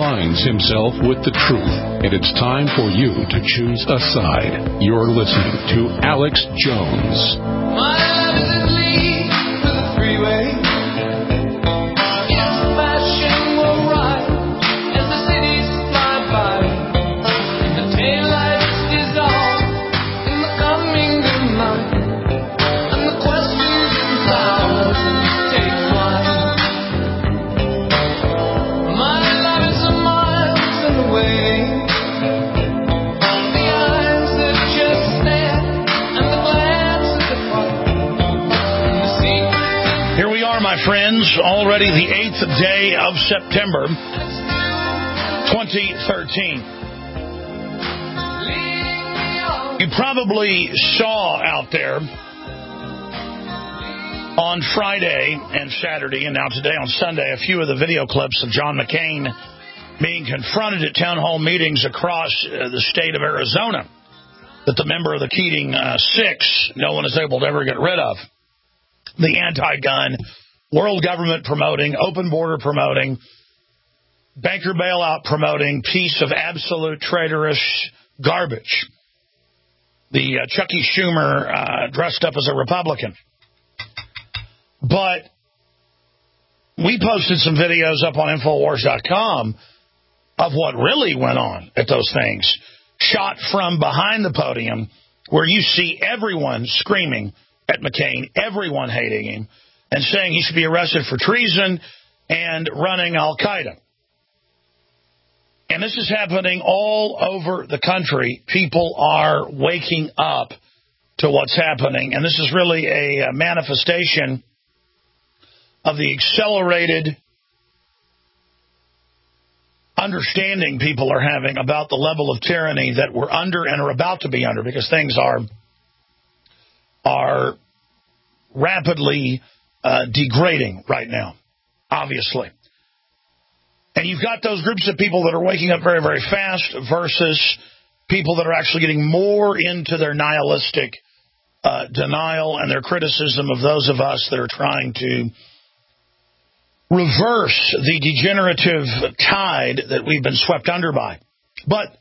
aligns himself with the truth, and it's time for you to choose a side. You're listening to Alex Jones. My love is a lead to the freeway. It's flashing will ride as the cities fly by. And the taillights dissolve in the coming good night. And the questions and flowers take flight. My love is a miles away. The eyes that just stare and the glance at the fire. And the secret. Here we are, my friends, already the 8th day of September, 2013. You probably saw out there on Friday and Saturday, and now today on Sunday, a few of the video clips of John McCain being confronted at town hall meetings across the state of Arizona that the member of the Keating Six, no one is able to ever get rid of. The anti-gun, world government promoting, open border promoting, banker bailout promoting piece of absolute traitorous garbage. The Chucky Schumer dressed up as a Republican. But we posted some videos up on Infowars.com of what really went on at those things, shot from behind the podium, where you see everyone screaming at McCain, everyone hating him, and saying he should be arrested for treason and running Al-Qaeda. And this is happening all over the country. People are waking up to what's happening, and this is really a manifestation of the accelerated understanding people are having about the level of tyranny that we're under and are about to be under, because things are rapidly degrading right now, obviously. And you've got those groups of people that are waking up very, very fast versus people that are actually getting more into their nihilistic denial and their criticism of those of us that are trying to reverse the degenerative tide that we've been swept under by. But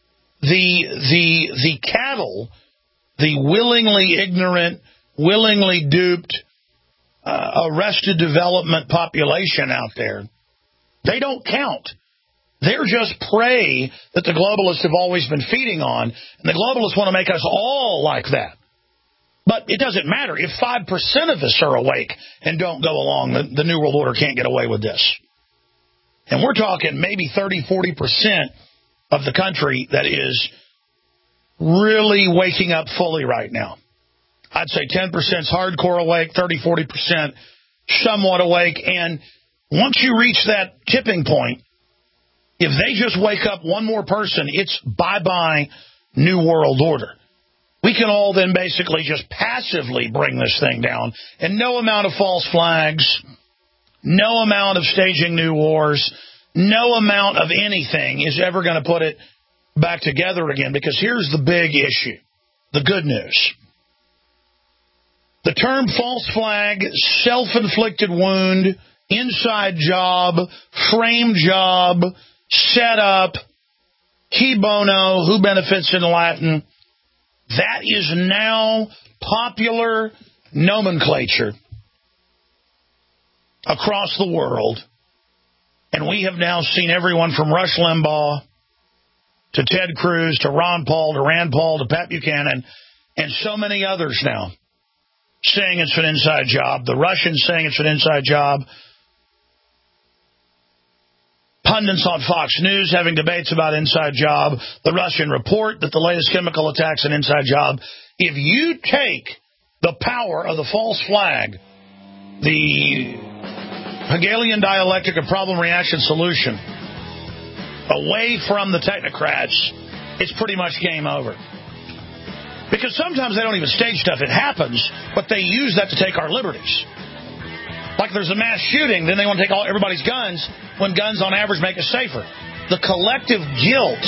the cattle, the willingly ignorant, willingly duped, arrested development population out there, they don't count. They're just prey that the globalists have always been feeding on, and the globalists want to make us all like that. But it doesn't matter. If 5% of us are awake and don't go along, the New World Order can't get away with this. And we're talking maybe 30, 40% of the country that is really waking up fully right now. I'd say 10% is hardcore awake, 30, 40% somewhat awake. And once you reach that tipping point, if they just wake up one more person, it's bye-bye New World Order. We can all then basically just passively bring this thing down, and no amount of false flags, no amount of staging new wars, no amount of anything is ever going to put it back together again, because here's the big issue, the good news. The term false flag, self-inflicted wound, inside job, frame job, set up, qui bono, who benefits in Latin, that is now popular nomenclature across the world. And we have now seen everyone from Rush Limbaugh to Ted Cruz to Ron Paul to Rand Paul to Pat Buchanan and so many others now saying it's an inside job. The Russians saying it's an inside job. Pundits on Fox News having debates about inside job. The Russian report that the latest chemical attack's an inside job. If you take the power of the false flag, the Hegelian dialectic of problem, reaction, solution, away from the technocrats, it's pretty much game over. Because sometimes they don't even stage stuff. It happens, but they use that to take our liberties. Like there's a mass shooting, then they want to take everybody's guns, when guns on average make us safer. The collective guilt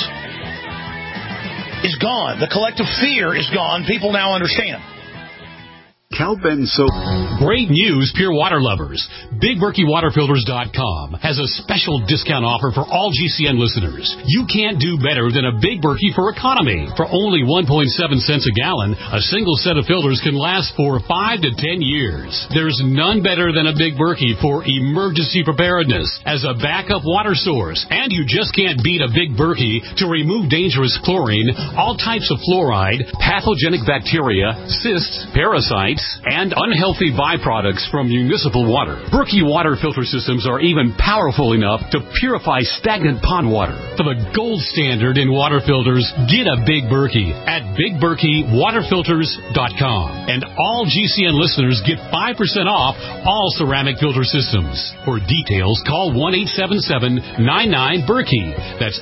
is gone. The collective fear is gone. People now understand. Cal-Ben soap. Great news, pure water lovers. BigBerkeyWaterFilters.com has a special discount offer for all GCN listeners. You can't do better than a Big Berkey for economy. For only 1.7 cents a gallon, a single set of filters can last for 5 to 10 years. There's none better than a Big Berkey for emergency preparedness as a backup water source. And you just can't beat a Big Berkey to remove dangerous chlorine, all types of fluoride, pathogenic bacteria, cysts, parasites, and unhealthy byproducts from municipal water. Berkey water filter systems are even powerful enough to purify stagnant pond water. For the gold standard in water filters, get a Big Berkey at BigBerkeyWaterFilters.com. And all GCN listeners get 5% off all ceramic filter systems. For details, call 1-877-99-BERKEY. That's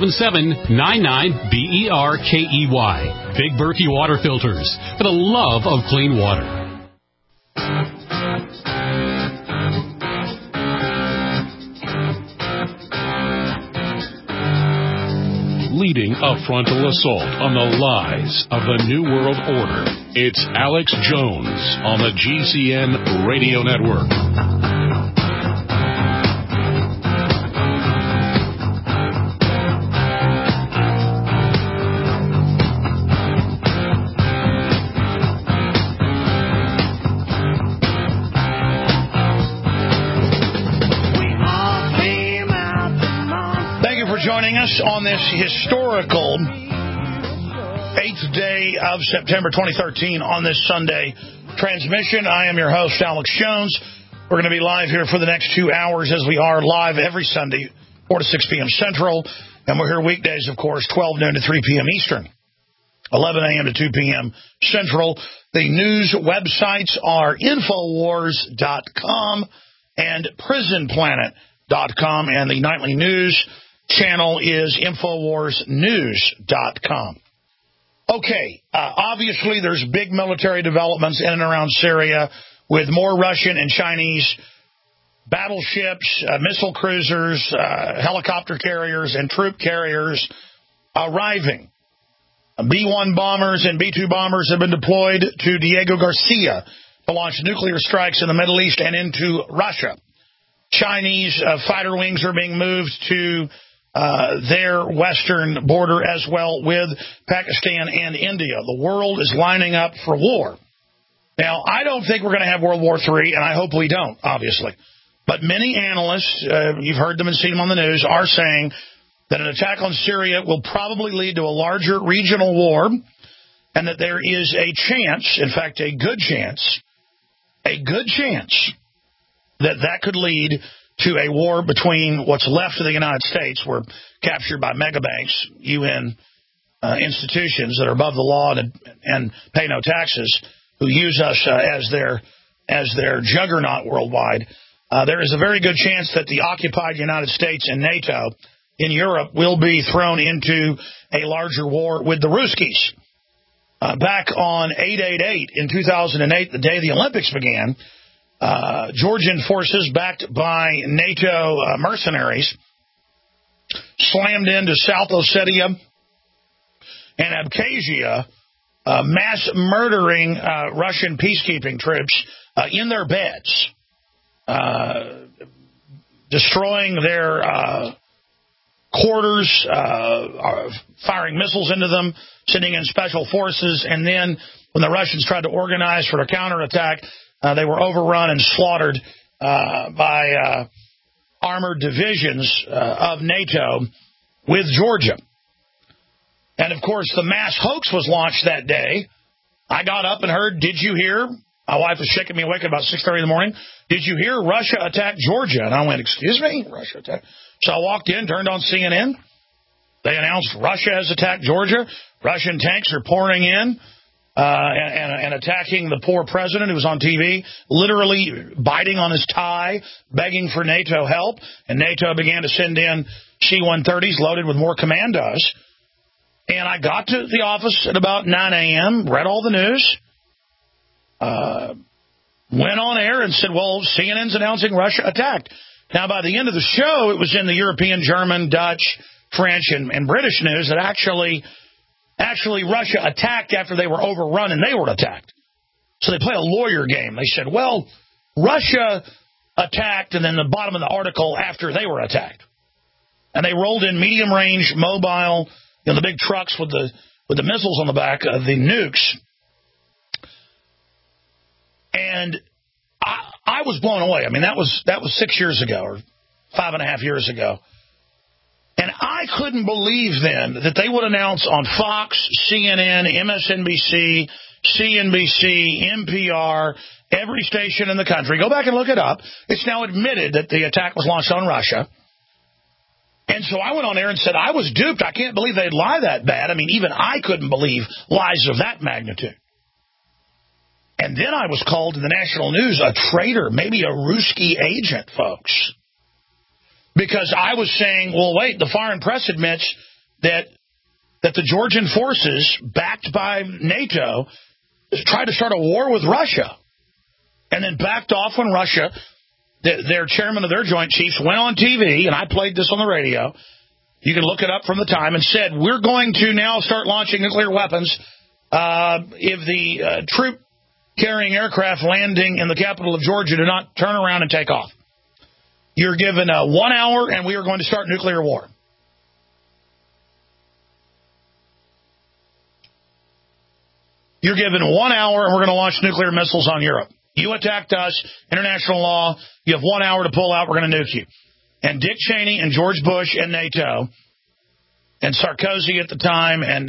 877-99-BERKEY. Big Berkey Water Filters, for the love of clean water. Leading a frontal assault on the lies of the New World Order, it's Alex Jones on the GCN Radio Network. Joining us on this historical 8th day of September 2013 on this Sunday transmission. I am your host, Alex Jones. We're going to be live here for the next 2 hours, as we are live every Sunday, 4 to 6 p.m. Central. And we're here weekdays, of course, 12 noon to 3 p.m. Eastern, 11 a.m. to 2 p.m. Central. The news websites are Infowars.com and PrisonPlanet.com, and the nightly news channel is InfoWarsNews.com. Okay, obviously there's big military developments in and around Syria with more Russian and Chinese battleships, missile cruisers, helicopter carriers, and troop carriers arriving. B-1 bombers and B-2 bombers have been deployed to Diego Garcia to launch nuclear strikes in the Middle East and into Russia. Chinese fighter wings are being moved to their western border as well with Pakistan and India. The world is lining up for war. Now, I don't think we're going to have World War III, and I hope we don't, obviously. But many analysts, you've heard them and seen them on the news, are saying that an attack on Syria will probably lead to a larger regional war, and that there is a chance, in fact, a good chance, that could lead to a war between what's left of the United States. We're captured by megabanks, UN institutions that are above the law and pay no taxes, who use us as their juggernaut worldwide. There is a very good chance that the occupied United States and NATO in Europe will be thrown into a larger war with the Ruskies. Back on 8/8/8 in 2008, the day the Olympics began, Georgian forces, backed by NATO mercenaries, slammed into South Ossetia and Abkhazia, mass murdering Russian peacekeeping troops in their beds, destroying their quarters, firing missiles into them, sending in special forces, and then when the Russians tried to organize for a counterattack, they were overrun and slaughtered by armored divisions of NATO with Georgia. And, of course, the mass hoax was launched that day. I got up and heard, did you hear? My wife was shaking me awake at about 6:30 in the morning. Did you hear Russia attacked Georgia? And I went, excuse me? Russia attacked? So I walked in, turned on CNN. They announced Russia has attacked Georgia. Russian tanks are pouring in and attacking the poor president who was on TV, literally biting on his tie, begging for NATO help. And NATO began to send in C-130s loaded with more commandos. And I got to the office at about 9 a.m., read all the news, went on air and said, well, CNN's announcing Russia attacked. Now, by the end of the show, it was in the European, German, Dutch, French, and British news that actually Russia attacked after they were overrun and they were attacked. So they play a lawyer game. They said, well, Russia attacked, and then the bottom of the article after they were attacked. And they rolled in medium-range, mobile, the big trucks with the missiles on the back, the nukes. And I was blown away. I mean, that was 6 years ago, or 5.5 years ago. And I couldn't believe then that they would announce on Fox, CNN, MSNBC, CNBC, NPR, every station in the country. Go back and look it up. It's now admitted that the attack was launched on Russia. And so I went on there and said, I was duped. I can't believe they'd lie that bad. I mean, even I couldn't believe lies of that magnitude. And then I was called to the national news a traitor, maybe a Ruski agent, folks. Because I was saying, well, wait, the foreign press admits that the Georgian forces, backed by NATO, tried to start a war with Russia. And then backed off when Russia, their chairman of their Joint Chiefs, went on TV, and I played this on the radio. You can look it up from the time, and said, we're going to now start launching nuclear weapons if the troop-carrying aircraft landing in the capital of Georgia do not turn around and take off. You're given 1 hour, and we are going to start nuclear war. You're given 1 hour, and we're going to launch nuclear missiles on Europe. You attacked us, international law. You have 1 hour to pull out. We're going to nuke you. And Dick Cheney and George Bush and NATO and Sarkozy at the time and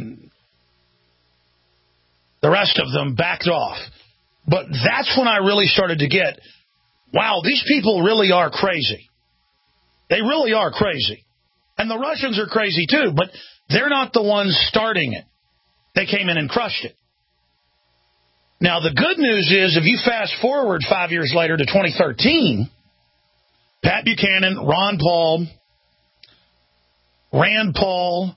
the rest of them backed off. But that's when I really started to get, wow, these people really are crazy. They really are crazy. And the Russians are crazy too, but they're not the ones starting it. They came in and crushed it. Now, the good news is, if you fast forward 5 years later to 2013, Pat Buchanan, Ron Paul, Rand Paul,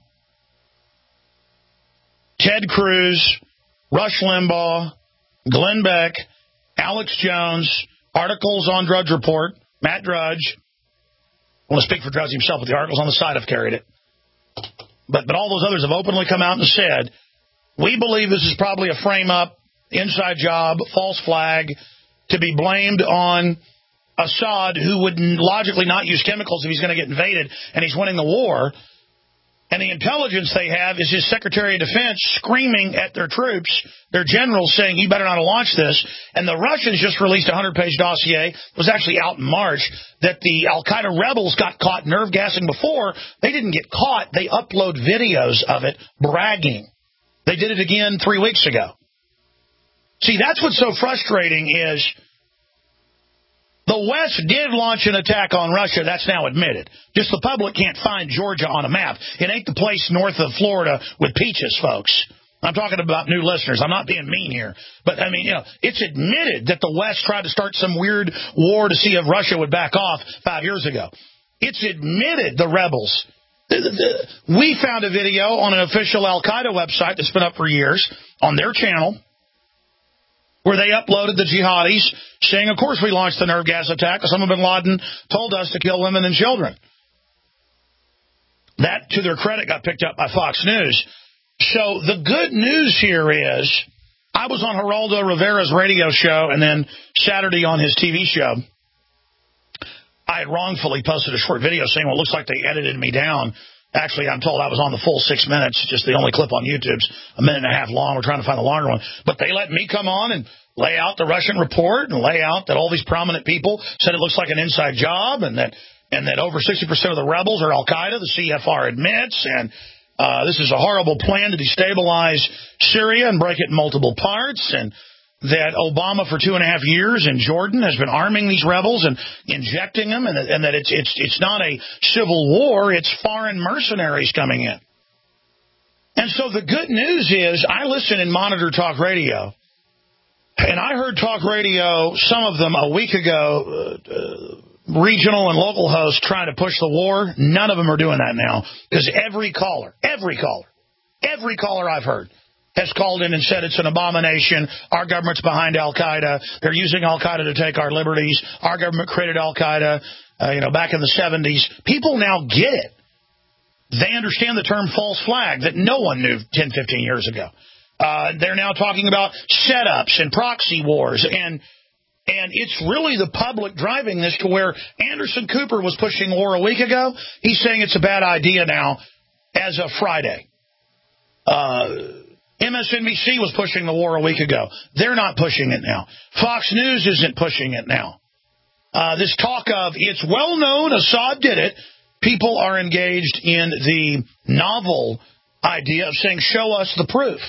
Ted Cruz, Rush Limbaugh, Glenn Beck, Alex Jones, articles on Drudge Report, Matt Drudge. I want to speak for Drudge himself, but the articles on the side have carried it. But all those others have openly come out and said, we believe this is probably a frame-up, inside job, false flag, to be blamed on Assad, who would logically not use chemicals if he's going to get invaded, and he's winning the war. And the intelligence they have is his Secretary of Defense screaming at their troops, their generals, saying, you better not launch this. And the Russians just released a 100-page dossier. It was actually out in March that the al-Qaeda rebels got caught nerve gassing before. They didn't get caught. They upload videos of it bragging. They did it again 3 weeks ago. See, that's what's so frustrating is the West did launch an attack on Russia. That's now admitted. Just the public can't find Georgia on a map. It ain't the place north of Florida with peaches, folks. I'm talking about new listeners. I'm not being mean here. But, I mean, it's admitted that the West tried to start some weird war to see if Russia would back off 5 years ago. It's admitted the rebels. We found a video on an official al-Qaeda website that's been up for years on their channel, where they uploaded the jihadis saying, of course we launched the nerve gas attack. Osama bin Laden told us to kill women and children. That, to their credit, got picked up by Fox News. So the good news here is, I was on Geraldo Rivera's radio show, and then Saturday on his TV show, I had wrongfully posted a short video saying, well, it looks like they edited me down. Actually, I'm told I was on the full 6 minutes, just the only clip on YouTube's a minute and a half long. We're trying to find the longer one. But they let me come on and lay out the Russian report and lay out that all these prominent people said it looks like an inside job and that over 60% of the rebels are al-Qaeda, the CFR admits, and this is a horrible plan to destabilize Syria and break it in multiple parts, and that Obama for 2.5 years in Jordan has been arming these rebels and injecting them, and that it's not a civil war, it's foreign mercenaries coming in. And so the good news is, I listen and monitor talk radio, and I heard talk radio, some of them a week ago, regional and local hosts trying to push the war. None of them are doing that now, because every caller I've heard has called in and said it's an abomination. Our government's behind al-Qaeda. They're using al-Qaeda to take our liberties. Our government created al-Qaeda, back in the 70s. People now get it. They understand the term false flag that no one knew 10, 15 years ago. They're now talking about setups and proxy wars, and it's really the public driving this to where Anderson Cooper was pushing war a week ago. He's saying it's a bad idea now as of Friday. MSNBC was pushing the war a week ago. They're not pushing it now. Fox News isn't pushing it now. This talk of it's well known Assad did it, people are engaged in the novel idea of saying, show us the proof.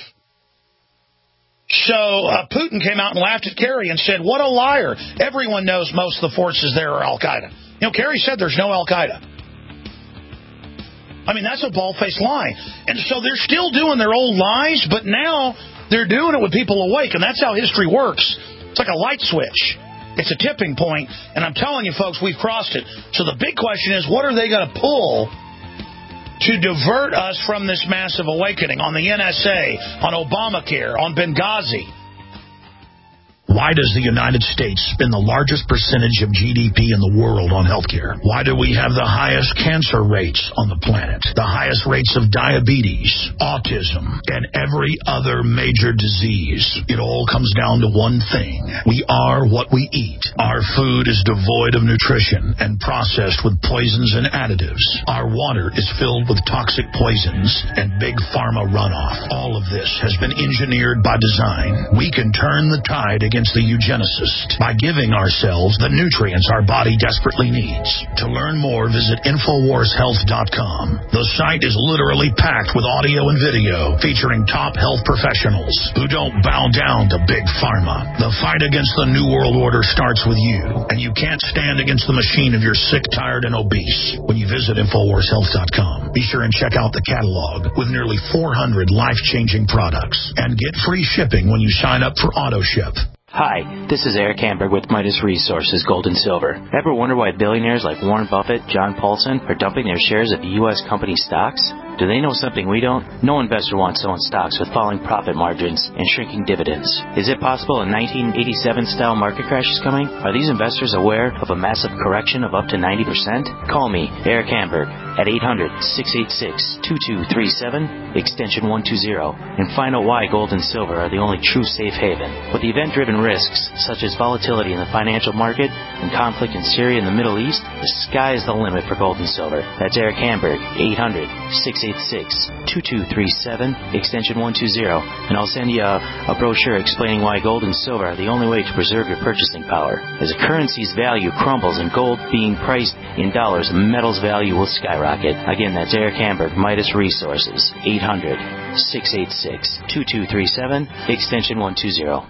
So Putin came out and laughed at Kerry and said, what a liar. Everyone knows most of the forces there are al-Qaeda. You know, Kerry said there's no al-Qaeda. I mean, that's a bald-faced lie. And so they're still doing their old lies, but now they're doing it with people awake, and that's how history works. It's like a light switch. It's a tipping point, and I'm telling you, folks, we've crossed it. So the big question is, what are they going to pull to divert us from this massive awakening on the NSA, on Obamacare, on Benghazi? Why does the United States spend the largest percentage of GDP in the world on healthcare? Why do we have the highest cancer rates on the planet, the highest rates of diabetes, autism, and every other major disease? It all comes down to one thing. We are what we eat. Our food is devoid of nutrition and processed with poisons and additives. Our water is filled with toxic poisons and big pharma runoff. All of this has been engineered by design. We can turn the tide against the eugenicist by giving ourselves the nutrients our body desperately needs. To learn more, visit InfoWarsHealth.com. The site is literally packed with audio and video featuring top health professionals who don't bow down to big pharma. The fight against the New World Order starts with you, and you can't stand against the machine if you're sick, tired, and obese. When you visit InfoWarsHealth.com, be sure and check out the catalog with nearly 400 life-changing products and get free shipping when you sign up for AutoShip. Hi, this is Eric Hamburg with Midas Resources Gold and Silver. Ever wonder why billionaires like Warren Buffett, John Paulson are dumping their shares of U.S. company stocks? Do they know something we don't? No investor wants to own stocks with falling profit margins and shrinking dividends. Is it possible a 1987-style market crash is coming? Are these investors aware of a massive correction of up to 90%? Call me, Eric Hamburg, at 800-686-2237, extension 120, and find out why gold and silver are the only true safe haven. With the event-driven risks, such as volatility in the financial market and conflict in Syria and the Middle East, the sky is the limit for gold and silver. That's Eric Hamburg, 800-686-2237, extension 120, and I'll send you a brochure explaining why gold and silver are the only way to preserve your purchasing power. As a currency's value crumbles and gold being priced in dollars, metal's value will skyrocket. Again, that's Eric Hamburg, Midas Resources, 800-686-2237, extension 120.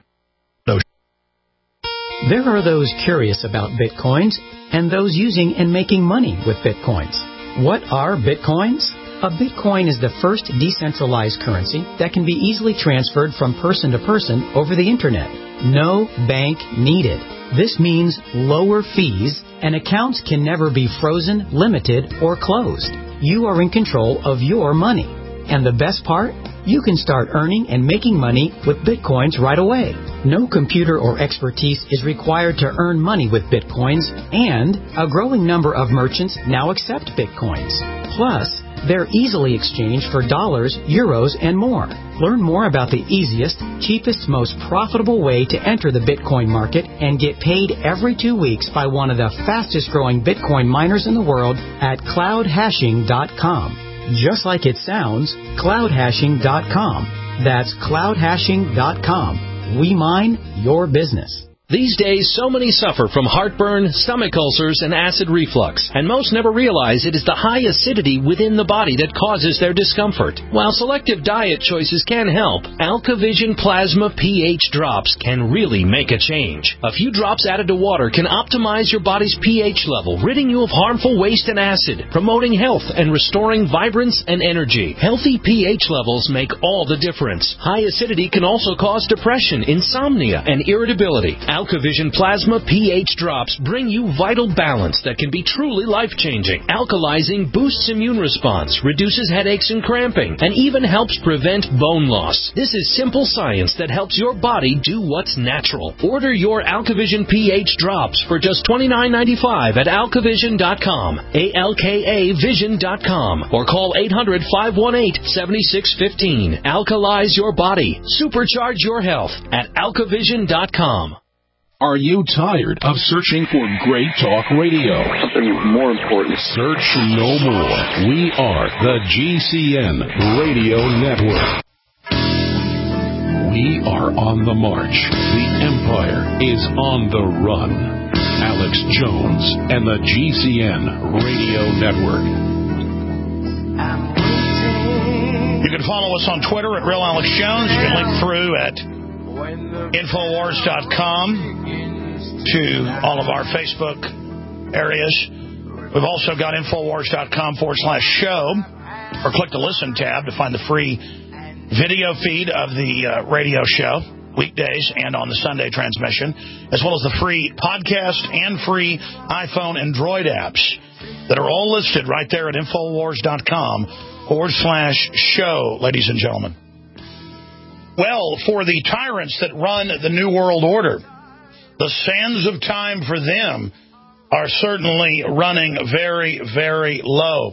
There are those curious about Bitcoins and those using and making money with Bitcoins. What are Bitcoins? A Bitcoin is the first decentralized currency that can be easily transferred from person to person over the Internet. No bank needed. This means lower fees, and accounts can never be frozen, limited, or closed. You are in control of your money. And the best part? You can start earning and making money with Bitcoins right away. No computer or expertise is required to earn money with Bitcoins, and a growing number of merchants now accept Bitcoins. Plus, they're easily exchanged for dollars, euros, and more. Learn more about the easiest, cheapest, most profitable way to enter the Bitcoin market and get paid every 2 weeks by one of the fastest growing Bitcoin miners in the world at cloudhashing.com. Just like it sounds, cloudhashing.com. That's cloudhashing.com. We mine your business. These days, so many suffer from heartburn, stomach ulcers, and acid reflux, and most never realize it is the high acidity within the body that causes their discomfort. While selective diet choices can help, AlkaVision Plasma pH drops can really make a change. A few drops added to water can optimize your body's pH level, ridding you of harmful waste and acid, promoting health and restoring vibrance and energy. Healthy pH levels make all the difference. High acidity can also cause depression, insomnia, and irritability. AlkaVision Plasma pH drops bring you vital balance that can be truly life-changing. Alkalizing boosts immune response, reduces headaches and cramping, and even helps prevent bone loss. This is simple science that helps your body do what's natural. Order your AlkaVision pH drops for just $29.95 at alkavision.com, ALKAvision.com, or call 800-518-7615. Alkalize your body. Supercharge your health at alkavision.com. Are you tired of searching for great talk radio? Something more important. Search no more. We are the GCN Radio Network. We are on the march. The empire is on the run. Alex Jones and the GCN Radio Network. You can follow us on Twitter at Real Alex Jones. You can link through at Infowars.com to all of our Facebook areas. We've also got Infowars.com/show, or click the Listen tab to find the free video feed of the radio show, weekdays and on the Sunday transmission, as well as the free podcast and free iPhone and Droid apps that are all listed right there at Infowars.com/show, ladies and gentlemen. Well, for the tyrants that run the New World Order, the sands of time for them are certainly running very, very low.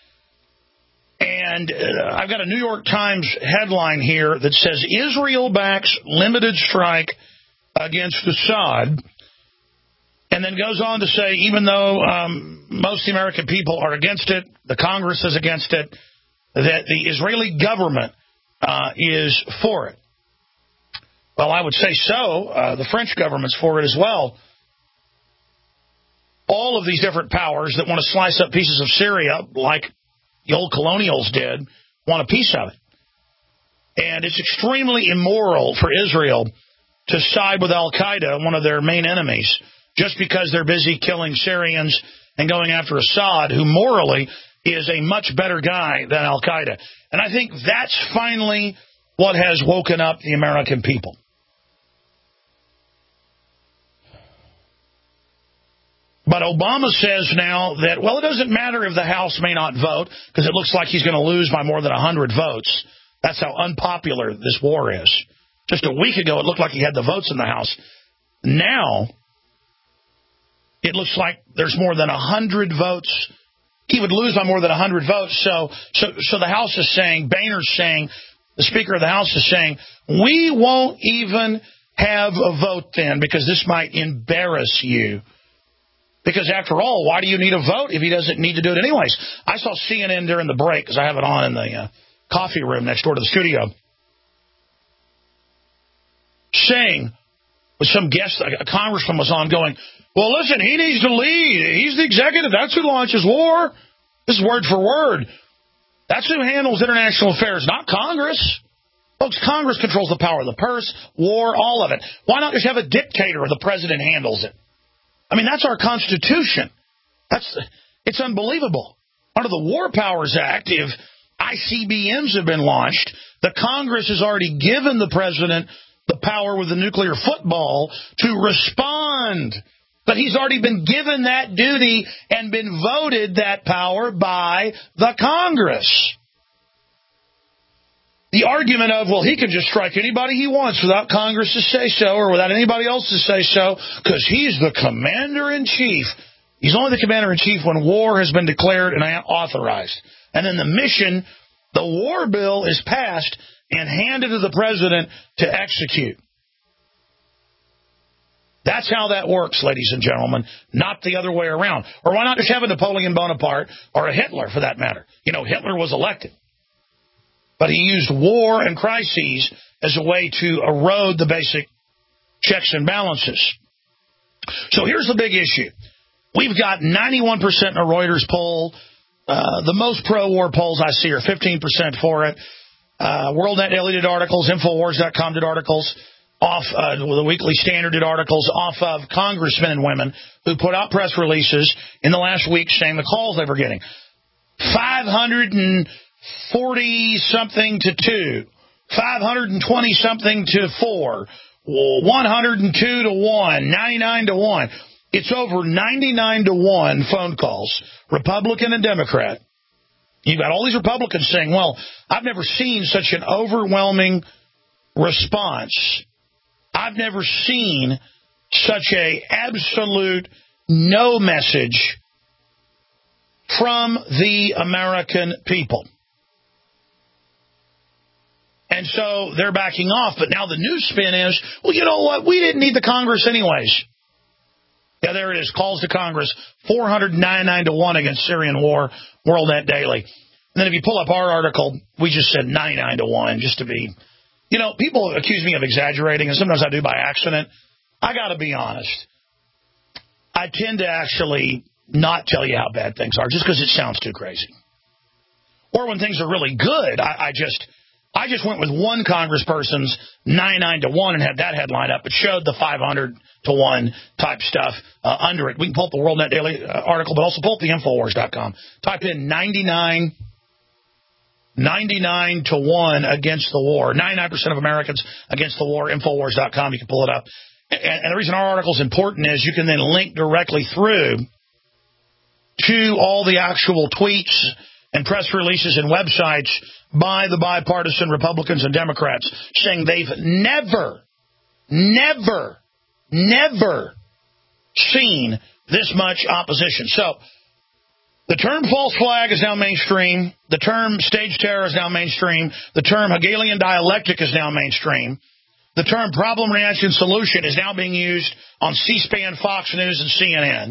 And I've got a New York Times headline here that says, Israel backs limited strike against Assad, and then goes on to say, even though most of the American people are against it, the Congress is against it, that the Israeli government is for it. Well, I would say so. The French government's for it as well. All of these different powers that want to slice up pieces of Syria, like the old colonials did, want a piece of it. And it's extremely immoral for Israel to side with Al-Qaeda, one of their main enemies, just because they're busy killing Syrians and going after Assad, who morally is a much better guy than Al-Qaeda. And I think that's finally what has woken up the American people. But Obama says now that, well, it doesn't matter if the House may not vote, because it looks like he's going to lose by more than 100 votes. That's how unpopular this war is. Just a week ago, it looked like he had the votes in the House. Now, it looks like there's more than 100 votes. He would lose by more than 100 votes. So the House is saying, Boehner's saying, the Speaker of the House is saying, we won't even have a vote then, because this might embarrass you. Because after all, why do you need a vote if he doesn't need to do it anyways? I saw CNN during the break, because I have it on in the coffee room next door to the studio, saying, with some guest, a congressman was on going, well, listen, he needs to lead. He's the executive. That's who launches war. This is word for word. That's who handles international affairs, not Congress. Folks, Congress controls the power of the purse, war, all of it. Why not just have a dictator or the president handles it? I mean, that's our Constitution. It's unbelievable. Under the War Powers Act, if ICBMs have been launched, the Congress has already given the president the power with the nuclear football to respond. But he's already been given that duty and been voted that power by the Congress. The argument of, well, he can just strike anybody he wants without Congress to say so or without anybody else to say so because he's the commander-in-chief. He's only the commander-in-chief when war has been declared and authorized. And then the mission, the war bill, is passed and handed to the president to execute. That's how that works, ladies and gentlemen, not the other way around. Or why not just have a Napoleon Bonaparte or a Hitler, for that matter? You know, Hitler was elected. But he used war and crises as a way to erode the basic checks and balances. So here's the big issue. We've got 91% in a Reuters poll. The most pro-war polls I see are 15% for it. WorldNet Daily did articles. Infowars.com did articles. The Weekly Standard did articles off of congressmen and women who put out press releases in the last week saying the calls they were getting. 540-something to 2, 520-something to 4, 102 to 1, 99 to 1. It's over 99 to 1 phone calls, Republican and Democrat. You've got all these Republicans saying, well, I've never seen such an overwhelming response. I've never seen such a absolute no message from the American people. And so they're backing off. But now the new spin is, well, you know what? We didn't need the Congress anyways. Yeah, there it is. Calls to Congress, 499 to 1 against Syrian war, WorldNet Daily. And then if you pull up our article, we just said 99 to 1 just to be, you know, people accuse me of exaggerating, and sometimes I do by accident. I got to be honest. I tend to actually not tell you how bad things are just because it sounds too crazy. Or when things are really good, I just went with one congressperson's 99 to 1 and had that headline up. It showed the 500 to 1 type stuff under it. We can pull up the WorldNet Daily article, but also pull up the Infowars.com. Type in 99 to 1 against the war. 99% of Americans against the war. Infowars.com. You can pull it up. And the reason our article is important is you can then link directly through to all the actual tweets and press releases and websites by the bipartisan Republicans and Democrats saying they've never seen this much opposition. So the term false flag is now mainstream. The term stage terror is now mainstream. The term Hegelian dialectic is now mainstream. The term problem, reaction, solution is now being used on C-SPAN, Fox News, and CNN.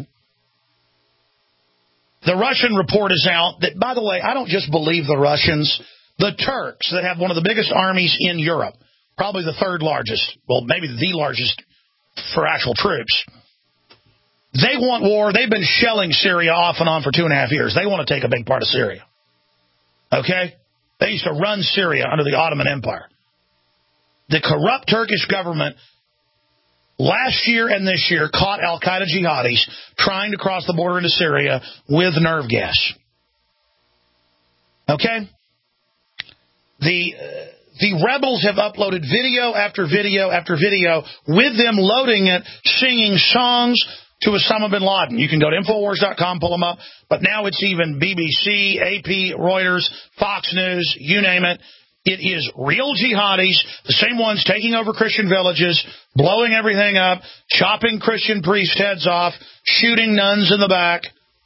The Russian report is out that, by the way, I don't just believe the Russians. The Turks, that have one of the biggest armies in Europe, probably the third largest, well, maybe the largest for actual troops. They want war. They've been shelling Syria off and on for 2.5 years. They want to take a big part of Syria. Okay? They used to run Syria under the Ottoman Empire. The corrupt Turkish government last year and this year caught al-Qaeda jihadis trying to cross the border into Syria with nerve gas. Okay? The rebels have uploaded video after video after video with them loading it, singing songs to Osama bin Laden. You can go to Infowars.com, pull them up. But now it's even BBC, AP, Reuters, Fox News, you name it. It is real jihadis, the same ones taking over Christian villages, blowing everything up, chopping Christian priests' heads off, shooting nuns in the back.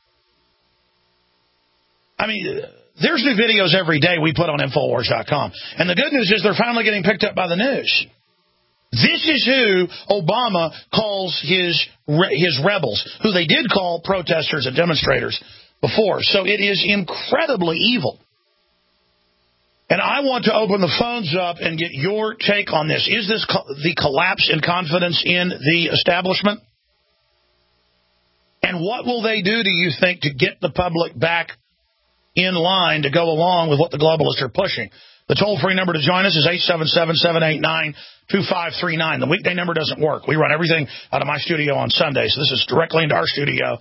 I mean, there's new videos every day we put on Infowars.com. And the good news is they're finally getting picked up by the news. This is who Obama calls his rebels, who they did call protesters and demonstrators before. So it is incredibly evil. And I want to open the phones up and get your take on this. Is this the collapse in confidence in the establishment? And what will they do, do you think, to get the public back in line to go along with what the globalists are pushing? The toll-free number to join us is 877-789-2539. The weekday number doesn't work. We run everything out of my studio on Sunday, so this is directly into our studio.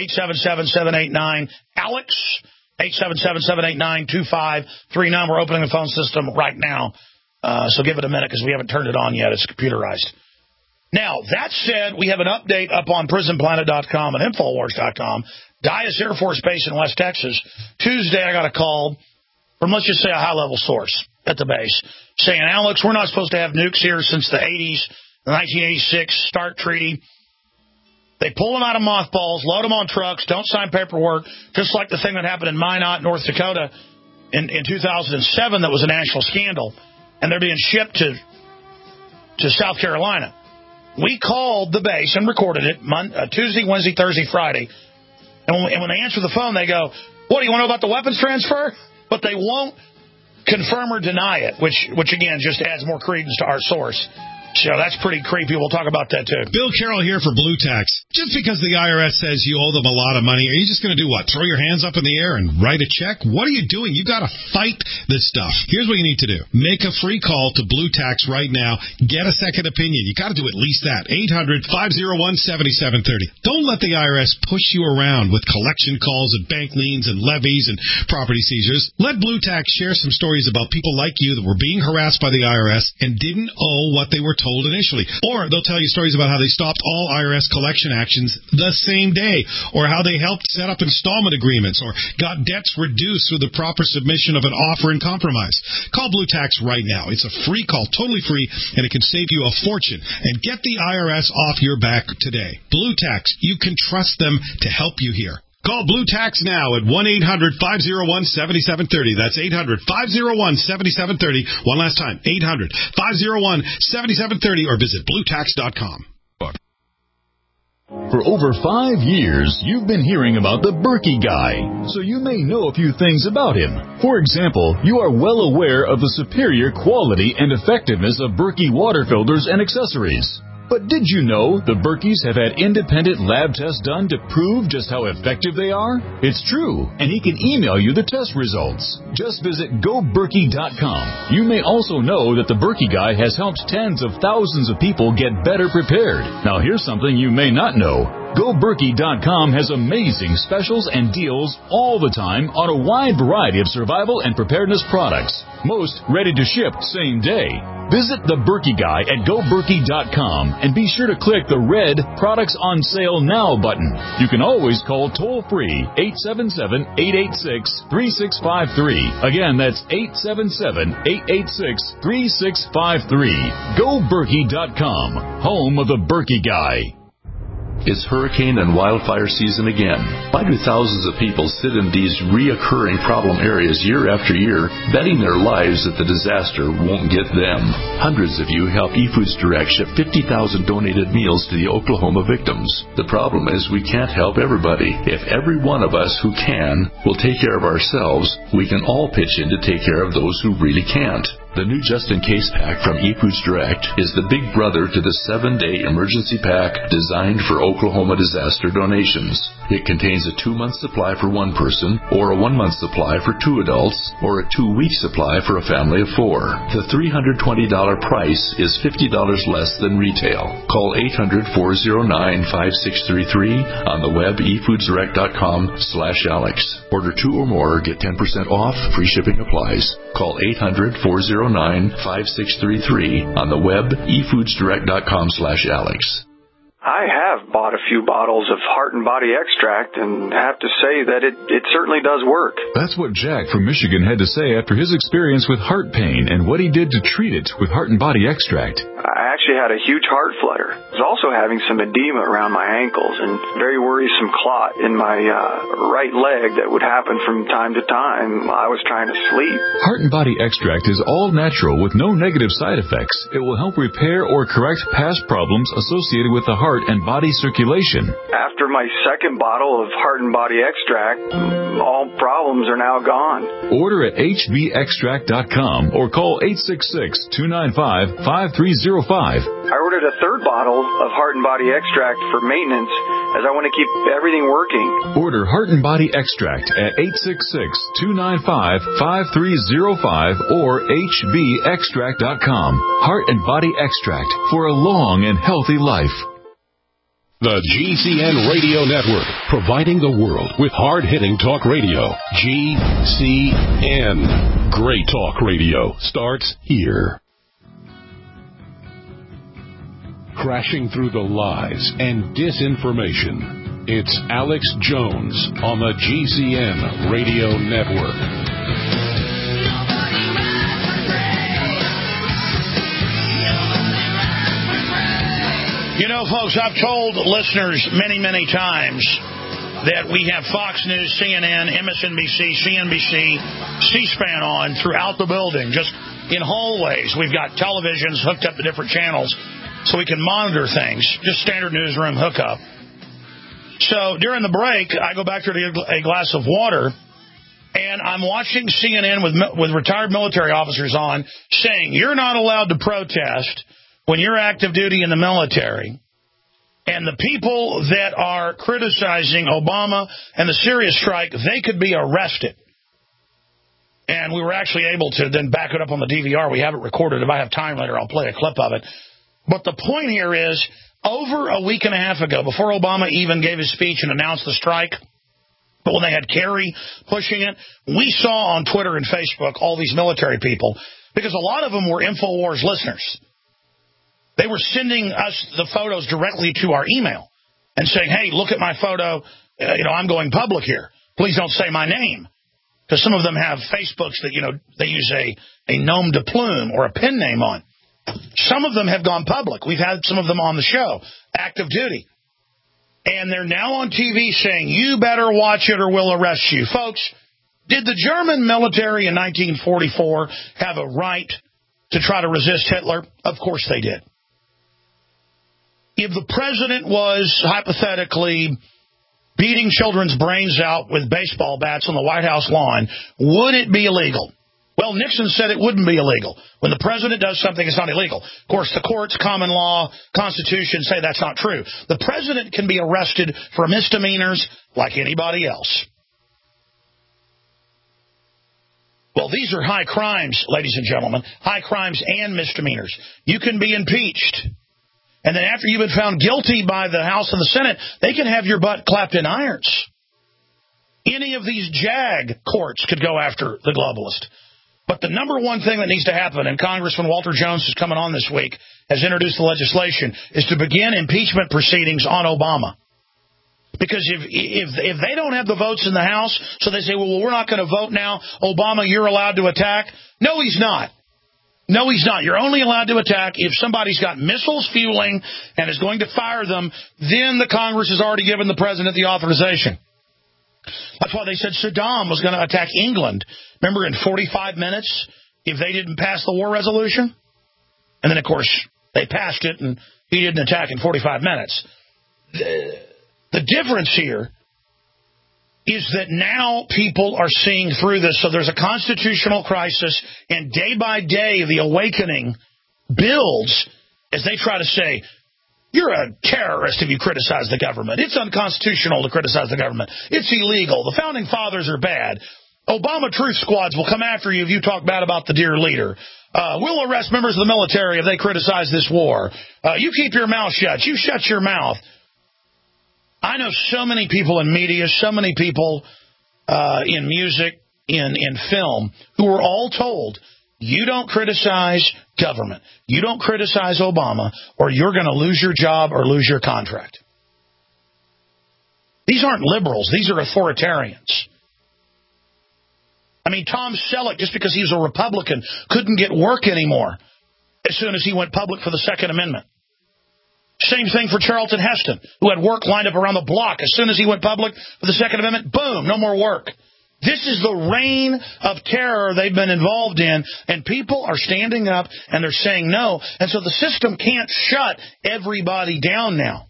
877-789-ALEX. 877-789-2539. We're opening the phone system right now, so give it a minute because we haven't turned it on yet. It's computerized. Now, that said, we have an update up on PrisonPlanet.com and Infowars.com. Dyess Air Force Base in West Texas. Tuesday, I got a call from, let's just say, a high-level source at the base saying, Alex, we're not supposed to have nukes here since the 80s, the 1986 START Treaty. They pull them out of mothballs, load them on trucks, don't sign paperwork, just like the thing that happened in Minot, North Dakota in 2007 that was a national scandal, and they're being shipped to South Carolina. We called the base and recorded it Tuesday, Wednesday, Thursday, Friday, and when they answer the phone, they go, what, do you want to know about the weapons transfer? But they won't confirm or deny it, which again, just adds more credence to our source. So that's pretty creepy. We'll talk about that, too. Bill Carroll here for Blue Tax. Just because the IRS says you owe them a lot of money, are you just going to do what? Throw your hands up in the air and write a check? What are you doing? You got to fight this stuff. Here's what you need to do. Make a free call to Blue Tax right now. Get a second opinion. You got to do at least that. 800-501-7730. Don't let the IRS push you around with collection calls and bank liens and levies and property seizures. Let Blue Tax share some stories about people like you that were being harassed by the IRS and didn't owe what they were told initially. Or they'll tell you stories about how they stopped all IRS collection actions the same day, or how they helped set up installment agreements, or got debts reduced through the proper submission of an offer in compromise. Call Blue Tax right now. It's a free call, totally free, and it can save you a fortune. And get the IRS off your back today. Blue Tax, you can trust them to help you here. Call Blue Tax now at 1-800-501-7730. That's 800-501-7730. One last time, 800-501-7730, or visit BlueTax.com. For over 5 years, you've been hearing about the Berkey Guy, so you may know a few things about him. For example, you are well aware of the superior quality and effectiveness of Berkey water filters and accessories. But did you know the Berkeys have had independent lab tests done to prove just how effective they are? It's true, and he can email you the test results. Just visit GoBerkey.com. You may also know that the Berkey Guy has helped tens of thousands of people get better prepared. Now here's something you may not know. GoBerkey.com has amazing specials and deals all the time on a wide variety of survival and preparedness products. Most ready to ship same day. Visit the Berkey Guy at GoBerkey.com and be sure to click the red Products on Sale Now button. You can always call toll-free 877-886-3653. Again, that's 877-886-3653. GoBerkey.com, home of the Berkey Guy. It's hurricane and wildfire season again. Why do thousands of people sit in these reoccurring problem areas year after year, betting their lives that the disaster won't get them? Hundreds of you help eFoods Direct ship 50,000 donated meals to the Oklahoma victims. The problem is we can't help everybody. If every one of us who can will take care of ourselves, we can all pitch in to take care of those who really can't. The new just-in-case pack from eFoods Direct is the big brother to the 7-day emergency pack designed for Oklahoma disaster donations. It contains a 2-month supply for one person, or a 1-month supply for 2 adults, or a 2-week supply for a family of 4. The $320 price is $50 less than retail. Call 800-409-5633 on the web efoodsdirect.com/Alex. Order 2 or more, get 10% off, free shipping applies. Call 800-409-5633 on the web efoodsdirect.com/Alex. I have bought a few bottles of Heart and Body Extract and have to say that it certainly does work. That's what Jack from Michigan had to say after his experience with heart pain and what he did to treat it with Heart and Body Extract. I actually had a huge heart flutter. I was also having some edema around my ankles and very worrisome clot in my right leg that would happen from time to time while I was trying to sleep. Heart and Body Extract is all natural with no negative side effects. It will help repair or correct past problems associated with the heart and body circulation. After my second bottle of Heart and Body Extract, all problems are now gone. Order at hbextract.com or call 866-295-5305. I ordered a third bottle of Heart and Body Extract for maintenance as I want to keep everything working. Order Heart and Body Extract at 866-295-5305 or hbextract.com. Heart and Body Extract for a long and healthy life. The GCN Radio Network, providing the world with hard-hitting talk radio. GCN. Great talk radio starts here. Crashing through the lies and disinformation. It's Alex Jones on the GCN Radio Network. You know, folks, I've told listeners many, many times that we have Fox News, CNN, MSNBC, CNBC, C-SPAN on throughout the building, just in hallways. We've got televisions hooked up to different channels so we can monitor things, just standard newsroom hookup. So during the break, I go back to a glass of water, and I'm watching CNN with retired military officers on saying, you're not allowed to protest when you're active duty in the military. And the people that are criticizing Obama and the Syria strike, they could be arrested. And we were actually able to then back it up on the DVR. We have it recorded. If I have time later, I'll play a clip of it. But the point here is, over a week and a half ago, before Obama even gave his speech and announced the strike, but when they had Kerry pushing it, we saw on Twitter and Facebook all these military people, because a lot of them were InfoWars listeners. They were sending us the photos directly to our email and saying, hey, look at my photo. I'm going public here. Please don't say my name. Because some of them have Facebooks that, they use a nom de plume or a pen name on. Some of them have gone public. We've had some of them on the show, active duty. And they're now on TV saying, you better watch it or we'll arrest you. Folks, did the German military in 1944 have a right to try to resist Hitler? Of course they did. If the president was hypothetically beating children's brains out with baseball bats on the White House lawn, would it be illegal? Well, Nixon said it wouldn't be illegal. When the president does something, it's not illegal. Of course, the courts, common law, Constitution say that's not true. The president can be arrested for misdemeanors like anybody else. Well, these are high crimes, ladies and gentlemen, high crimes and misdemeanors. You can be impeached. And then after you've been found guilty by the House and the Senate, they can have your butt clapped in irons. Any of these JAG courts could go after the globalist. But the number one thing that needs to happen, and Congressman Walter Jones is coming on this week, has introduced the legislation, is to begin impeachment proceedings on Obama. Because if they don't have the votes in the House, so they say, well, we're not going to vote now, Obama, you're allowed to attack. No, he's not. No, he's not. You're only allowed to attack if somebody's got missiles fueling and is going to fire them. Then the Congress has already given the president the authorization. That's why they said Saddam was going to attack England. Remember, in 45 minutes, if they didn't pass the war resolution? And then, of course, they passed it, and he didn't attack in 45 minutes. The difference here is that now people are seeing through this. So there's a constitutional crisis, and day by day the awakening builds as they try to say, you're a terrorist if you criticize the government. It's unconstitutional to criticize the government. It's illegal. The founding fathers are bad. Obama truth squads will come after you if you talk bad about the dear leader. We'll arrest members of the military if they criticize this war. You keep your mouth shut. You shut your mouth. I know so many people in media, so many people in music, in film, who were all told, you don't criticize government. You don't criticize Obama, or you're going to lose your job or lose your contract. These aren't liberals. These are authoritarians. I mean, Tom Selleck, just because he was a Republican, couldn't get work anymore as soon as he went public for the Second Amendment. Same thing for Charlton Heston, who had work lined up around the block. As soon as he went public for the Second Amendment, boom, no more work. This is the reign of terror they've been involved in, and people are standing up and they're saying no. And so the system can't shut everybody down now.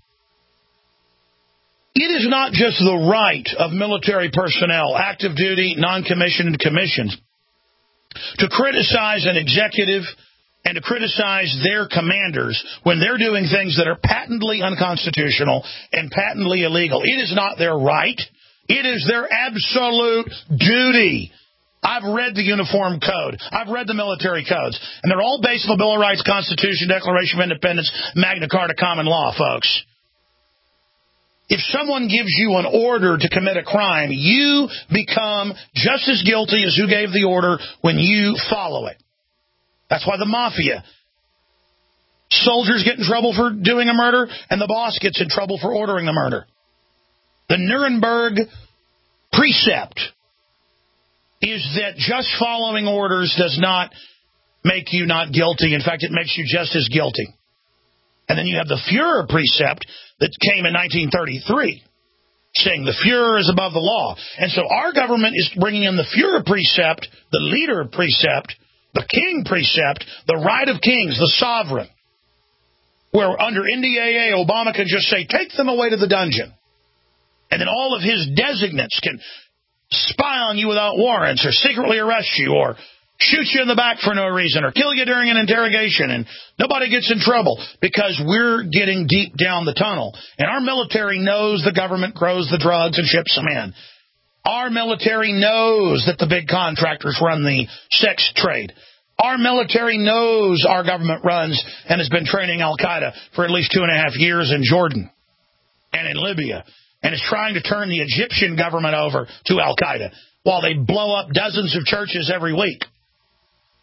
It is not just the right of military personnel, active duty, non-commissioned, and commissioned, to criticize an executive and to criticize their commanders when they're doing things that are patently unconstitutional and patently illegal. It is not their right. It is their absolute duty. I've read the Uniform Code. I've read the military codes. And they're all based on the Bill of Rights, Constitution, Declaration of Independence, Magna Carta, common law, folks. If someone gives you an order to commit a crime, you become just as guilty as who gave the order when you follow it. That's why the mafia. Soldiers get in trouble for doing a murder, and the boss gets in trouble for ordering the murder. The Nuremberg precept is that just following orders does not make you not guilty. In fact, it makes you just as guilty. And then you have the Führer precept that came in 1933, saying the Führer is above the law. And so our government is bringing in the Führer precept, the leader precept, the king precept, the right of kings, the sovereign, where under NDAA, Obama can just say, take them away to the dungeon. And then all of his designates can spy on you without warrants or secretly arrest you or shoot you in the back for no reason or kill you during an interrogation, and nobody gets in trouble because we're getting deep down the tunnel. And our military knows the government grows the drugs and ships them in. Our military knows that the big contractors run the sex trade. Our military knows our government runs and has been training Al-Qaeda for at least 2.5 years in Jordan and in Libya, and is trying to turn the Egyptian government over to Al-Qaeda while they blow up dozens of churches every week.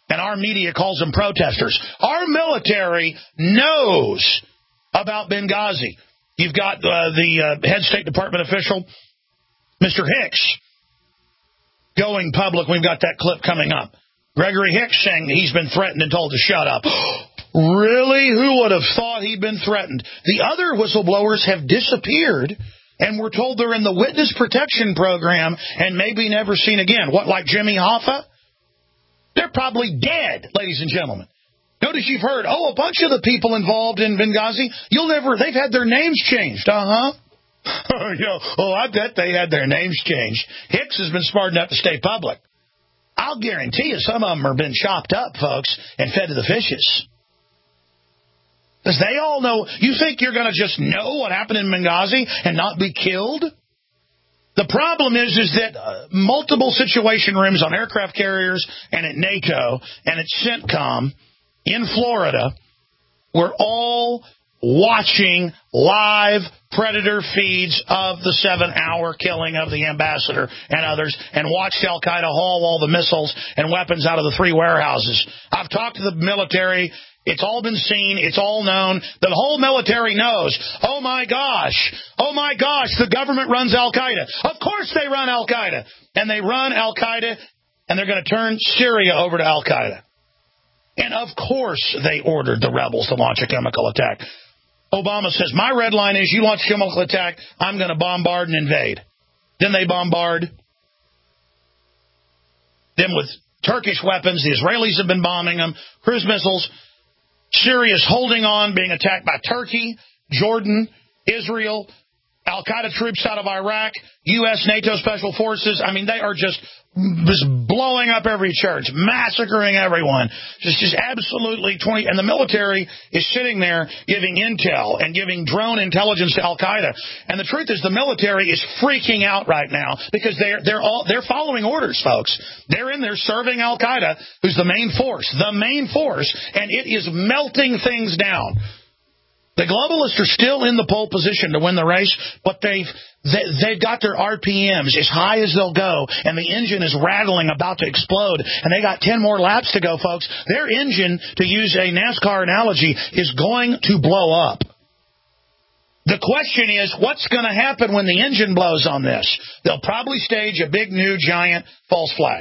And our media calls them protesters. Our military knows about Benghazi. You've got the head State Department official, Mr. Hicks, going public. We've got that clip coming up. Gregory Hicks saying he's been threatened and told to shut up. Really? Who would have thought he'd been threatened? The other whistleblowers have disappeared, and we're told they're in the witness protection program and maybe never seen again. What, like Jimmy Hoffa? They're probably dead, ladies and gentlemen. Notice you've heard, a bunch of the people involved in Benghazi, they've had their names changed. I bet they had their names changed. Hicks has been smart enough to stay public. I'll guarantee you some of them are been chopped up, folks, and fed to the fishes. Because they all know. You think you're going to just know what happened in Benghazi and not be killed? The problem is that multiple situation rooms on aircraft carriers and at NATO and at CENTCOM in Florida were all watching live Predator feeds of the 7-hour killing of the ambassador and others, and watched Al-Qaeda haul all the missiles and weapons out of the 3 warehouses. I've talked to the military. It's all been seen. It's all known. The whole military knows. Oh, my gosh, the government runs Al-Qaeda. Of course they run Al-Qaeda. And they run Al-Qaeda, and they're going to turn Syria over to Al-Qaeda. And, of course, they ordered the rebels to launch a chemical attack. Obama says, my red line is you launch a chemical attack, I'm going to bombard and invade. Then they bombard. Then with Turkish weapons, the Israelis have been bombing them, cruise missiles. Syria's holding on, being attacked by Turkey, Jordan, Israel, Al-Qaeda troops out of Iraq, U.S. NATO Special Forces. I mean, they are just blowing up every church, massacring everyone. Just absolutely 20. And the military is sitting there giving intel and giving drone intelligence to Al-Qaeda. And the truth is the military is freaking out right now because they're following orders, folks. They're in there serving Al-Qaeda, who's the main force, and it is melting things down. The globalists are still in the pole position to win the race, but they've got their RPMs as high as they'll go, and the engine is rattling, about to explode, and they got 10 more laps to go, folks. Their engine, to use a NASCAR analogy, is going to blow up. The question is, what's going to happen when the engine blows on this? They'll probably stage a big, new, giant false flag.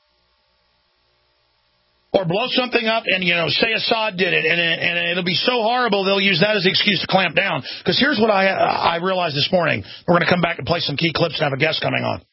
Or blow something up and, say Assad did it, and it'll be so horrible they'll use that as an excuse to clamp down. Because here's what I realized this morning. We're going to come back and play some key clips and have a guest coming on.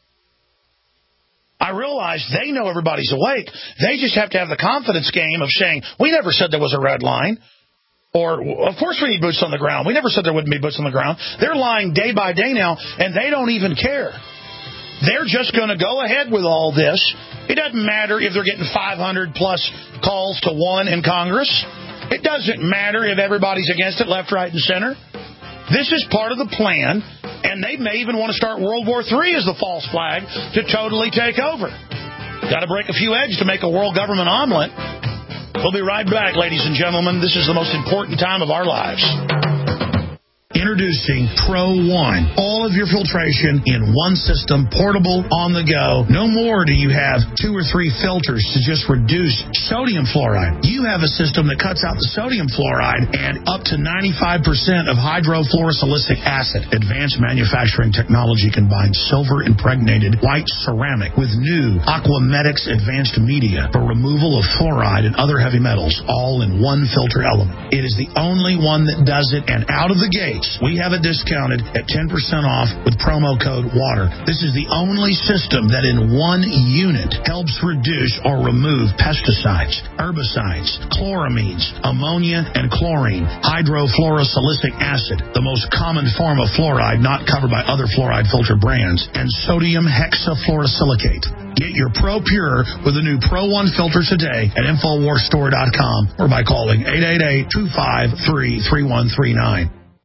I realized they know everybody's awake. They just have to have the confidence game of saying, we never said there was a red line. Or, of course we need boots on the ground. We never said there wouldn't be boots on the ground. They're lying day by day now, and they don't even care. They're just going to go ahead with all this. It doesn't matter if they're getting 500-plus calls to 1 in Congress. It doesn't matter if everybody's against it, left, right, and center. This is part of the plan, and they may even want to start World War III as the false flag to totally take over. Got to break a few eggs to make a world government omelet. We'll be right back, ladies and gentlemen. This is the most important time of our lives. Introducing Pro One. All of your filtration in one system, portable, on the go. No more do you have 2 or 3 filters to just reduce sodium fluoride. You have a system that cuts out the sodium fluoride and up to 95% of hydrofluorosilicic acid. Advanced manufacturing technology combines silver-impregnated white ceramic with new Aquamedics advanced media for removal of fluoride and other heavy metals, all in one filter element. It is the only one that does it, and out of the gate, we have it discounted at 10% off with promo code WATER. This is the only system that in one unit helps reduce or remove pesticides, herbicides, chloramines, ammonia, and chlorine, hydrofluorosilicic acid, the most common form of fluoride not covered by other fluoride filter brands, and sodium hexafluorosilicate. Get your Pro Pure with the new Pro One filter today at InfoWarsStore.com or by calling 888-253-3139.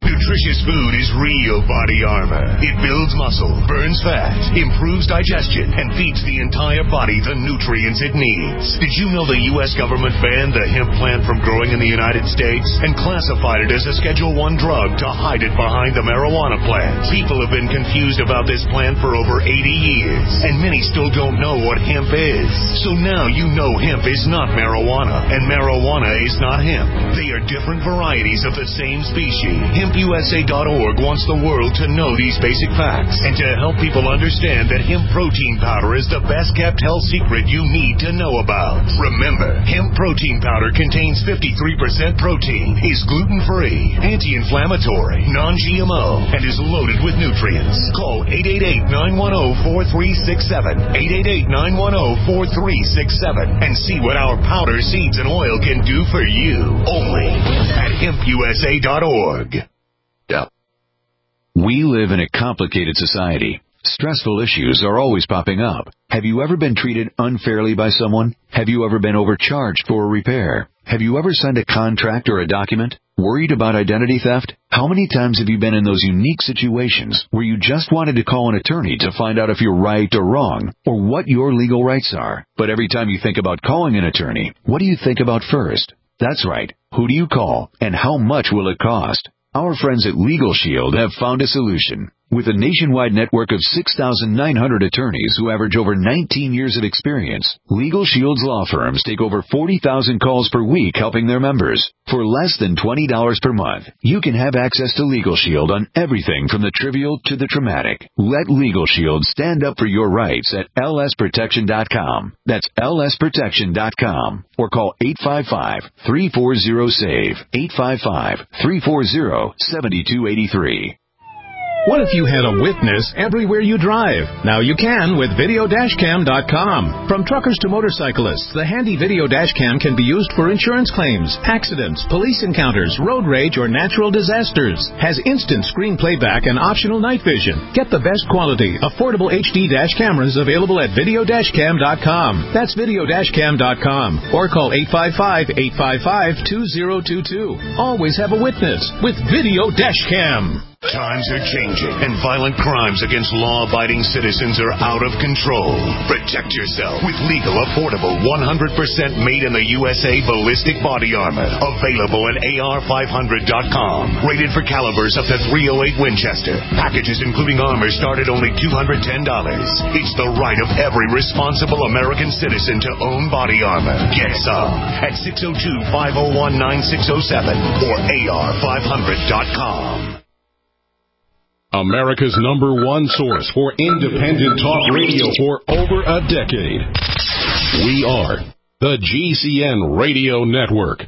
Nutritious food is real body armor. It builds muscle, burns fat, improves digestion, and feeds the entire body the nutrients it needs. Did you know the U.S. government banned the hemp plant from growing in the United States and classified it as a Schedule I drug to hide it behind the marijuana plant? People have been confused about this plant for over 80 years, and many still don't know what hemp is. So now you know hemp is not marijuana, and marijuana is not hemp. They are different varieties of the same species. HempUSA.org wants the world to know these basic facts and to help people understand that hemp protein powder is the best kept health secret you need to know about. Remember, hemp protein powder contains 53% protein, is gluten-free, anti-inflammatory, non-GMO, and is loaded with nutrients. Call 888-910-4367, 888-910-4367, and see what our powder, seeds, and oil can do for you. Only at HempUSA.org. We live in a complicated society. Stressful issues are always popping up. Have you ever been treated unfairly by someone? Have you ever been overcharged for a repair? Have you ever signed a contract or a document? Worried about identity theft? How many times have you been in those unique situations where you just wanted to call an attorney to find out if you're right or wrong, or what your legal rights are? But every time you think about calling an attorney, what do you think about first? That's right. Who do you call, and how much will it cost? Our friends at Legal Shield have found a solution. With a nationwide network of 6,900 attorneys who average over 19 years of experience, Legal Shield's law firms take over 40,000 calls per week helping their members. For less than $20 per month, you can have access to Legal Shield on everything from the trivial to the traumatic. Let Legal Shield stand up for your rights at lsprotection.com. That's lsprotection.com. Or call 855-340-SAVE, 855-340-7283. What if you had a witness everywhere you drive? Now you can with videodashcam.com. From truckers to motorcyclists, the handy video dashcam can be used for insurance claims, accidents, police encounters, road rage, or natural disasters. Has instant screen playback and optional night vision. Get the best quality, affordable HD dash cameras available at videodashcam.com. That's videodashcam.com. Or call 855-855-2022. Always have a witness with Video Dashcam. Times are changing, and violent crimes against law-abiding citizens are out of control. Protect yourself with legal, affordable, 100% made in the USA ballistic body armor. Available at AR500.com. Rated for calibers up to .308 Winchester. Packages including armor start at only $210. It's the right of every responsible American citizen to own body armor. Get some at 602-501-9607 or AR500.com. America's #1 source for independent talk radio for over a decade. We are the GCN Radio Network.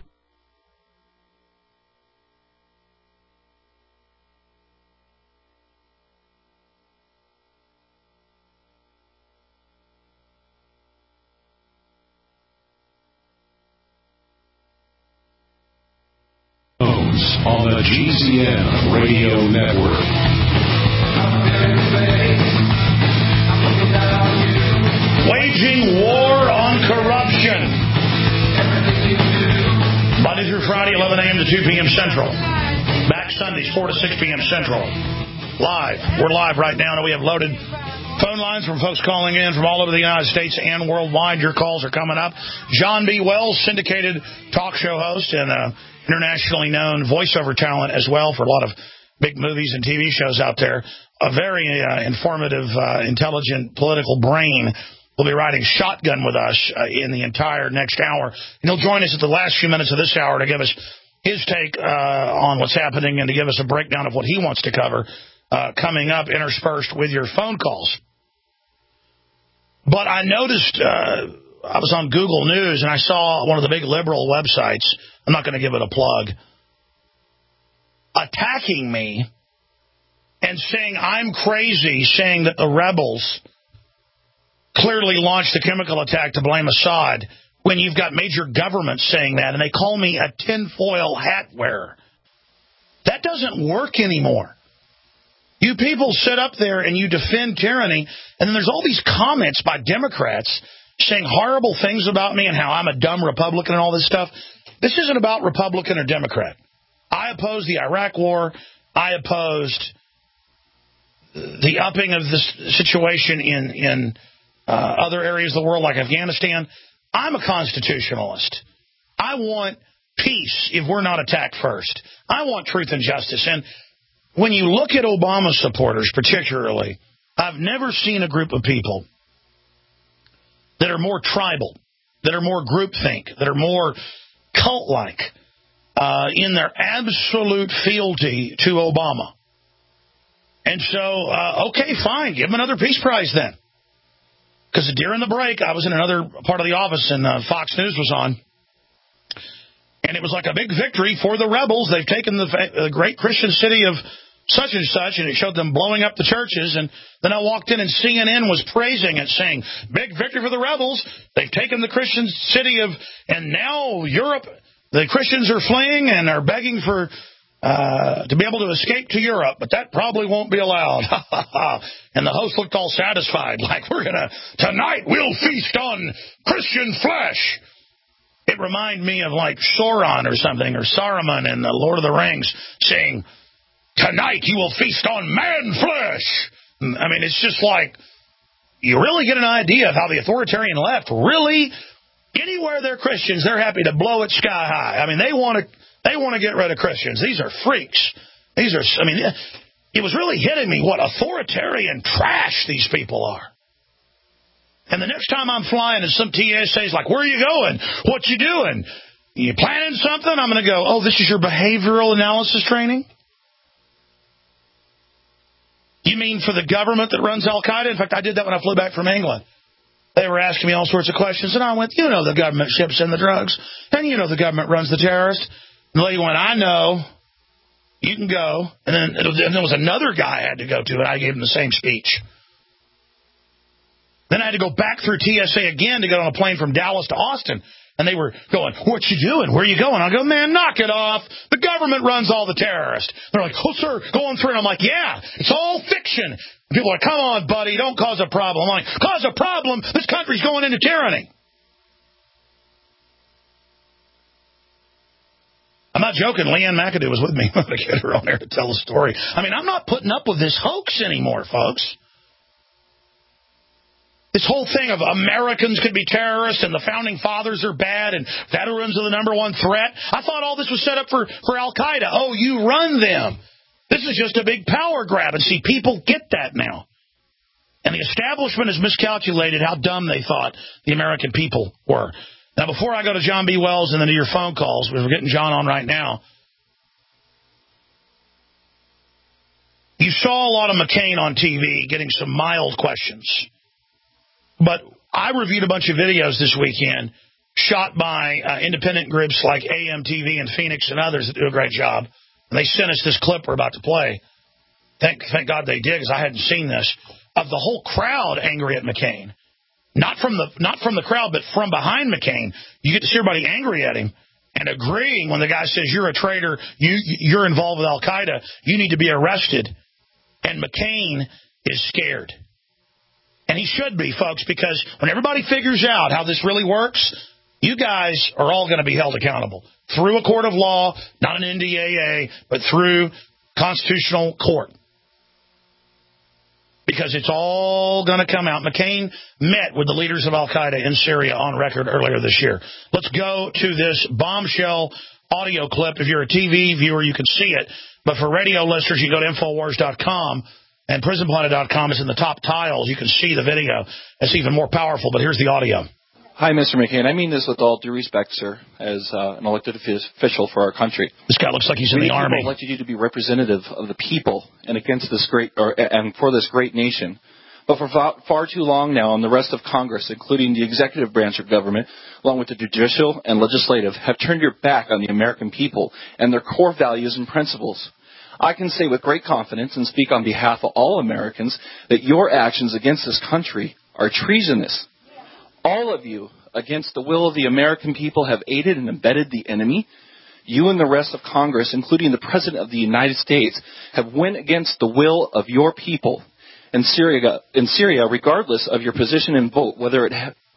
On the GCN Radio Network. Waging war on corruption. Monday through Friday, 11 a.m. to 2 p.m. Central. Back Sundays, 4 to 6 p.m. Central. Live. We're live right now, and we have loaded phone lines from folks calling in from all over the United States and worldwide. Your calls are coming up. John B. Wells, syndicated talk show host and internationally known voiceover talent as well for a lot of big movies and TV shows out there. A very informative, intelligent political brain will be riding shotgun with us in the entire next hour. And he'll join us at the last few minutes of this hour to give us his take on what's happening and to give us a breakdown of what he wants to cover coming up, interspersed with your phone calls. But I noticed I was on Google News and I saw one of the big liberal websites, I'm not going to give it a plug, attacking me and saying I'm crazy, saying that the rebels clearly launched the chemical attack to blame Assad, when you've got major governments saying that, and they call me a tinfoil hat wearer. That doesn't work anymore. You people sit up there and you defend tyranny, and then there's all these comments by Democrats saying horrible things about me and how I'm a dumb Republican and all this stuff. This isn't about Republican or Democrat. I oppose the Iraq war. I opposed the upping of this situation in other areas of the world like Afghanistan. I'm a constitutionalist. I want peace if we're not attacked first. I want truth and justice. And when you look at Obama supporters particularly, I've never seen a group of people that are more tribal, that are more groupthink, that are more cult-like in their absolute fealty to Obama. And so, okay, fine, give him another Peace Prize then. Because during the break, I was in another part of the office and Fox News was on. And it was like a big victory for the rebels. They've taken the great Christian city of such and such, and it showed them blowing up the churches. And then I walked in and CNN was praising it, saying, big victory for the rebels. They've taken the Christian city of, and now Europe, the Christians are fleeing and are begging for to be able to escape to Europe, but that probably won't be allowed. And the host looked all satisfied, like tonight we'll feast on Christian flesh. It reminded me of like Sauron or something, or Saruman in the Lord of the Rings saying, tonight you will feast on man flesh. I mean, it's just like, you really get an idea of how the authoritarian left really, anywhere they're Christians, they're happy to blow it sky high. I mean, they want to get rid of Christians. These are freaks. It was really hitting me what authoritarian trash these people are. And the next time I'm flying and some TSA is like, where are you going? What you doing? You planning something? I'm going to go, oh, this is your behavioral analysis training? You mean for the government that runs Al-Qaeda? In fact, I did that when I flew back from England. They were asking me all sorts of questions, and I went, you know the government ships in the drugs, and you know the government runs the terrorists. And the lady went, I know. You can go. And then there was another guy I had to go to, and I gave him the same speech. Then I had to go back through TSA again to get on a plane from Dallas to Austin. And they were going, what you doing? Where are you going? I go, man, knock it off. The government runs all the terrorists. They're like, oh, sir, going through. And I'm like, yeah, it's all fiction. And people are like, come on, buddy, don't cause a problem. I'm like, cause a problem? This country's going into tyranny. I'm not joking. Leanne McAdoo was with me. I'm going to get her on there to tell the story. I mean, I'm not putting up with this hoax anymore, folks. This whole thing of Americans could be terrorists and the founding fathers are bad and veterans are the number one threat. I thought all this was set up for Al-Qaeda. Oh, you run them. This is just a big power grab. And see, people get that now. And the establishment has miscalculated how dumb they thought the American people were. Now, before I go to John B. Wells and then to your phone calls, we're getting John on right now. You saw a lot of McCain on TV getting some mild questions. But I reviewed a bunch of videos this weekend shot by independent groups like AMTV in Phoenix and others that do a great job. And they sent us this clip we're about to play. Thank God they did, because I hadn't seen this, of the whole crowd angry at McCain. Not from the crowd, but from behind McCain. You get to see everybody angry at him and agreeing when the guy says, you're a traitor, you're involved with Al-Qaeda, you need to be arrested. And McCain is scared. And he should be, folks, because when everybody figures out how this really works, you guys are all going to be held accountable through a court of law, not an NDAA, but through constitutional court. Because it's all going to come out. McCain met with the leaders of Al-Qaeda in Syria on record earlier this year. Let's go to this bombshell audio clip. If you're a TV viewer, you can see it. But for radio listeners, you go to Infowars.com. And PrisonPlanet.com is in the top tiles. You can see the video. It's even more powerful, but here's the audio. Hi, Mr. McCain. I mean this with all due respect, sir, as an elected official for our country. This guy looks like he's in the Army. We elected you to be representative of the people and against this and for this great nation. But for far too long now, and the rest of Congress, including the executive branch of government, along with the judicial and legislative, have turned your back on the American people and their core values and principles. I can say with great confidence and speak on behalf of all Americans that your actions against this country are treasonous. All of you, against the will of the American people, have aided and abetted the enemy. You and the rest of Congress, including the President of the United States, have went against the will of your people in Syria, regardless of your position and vote, whether it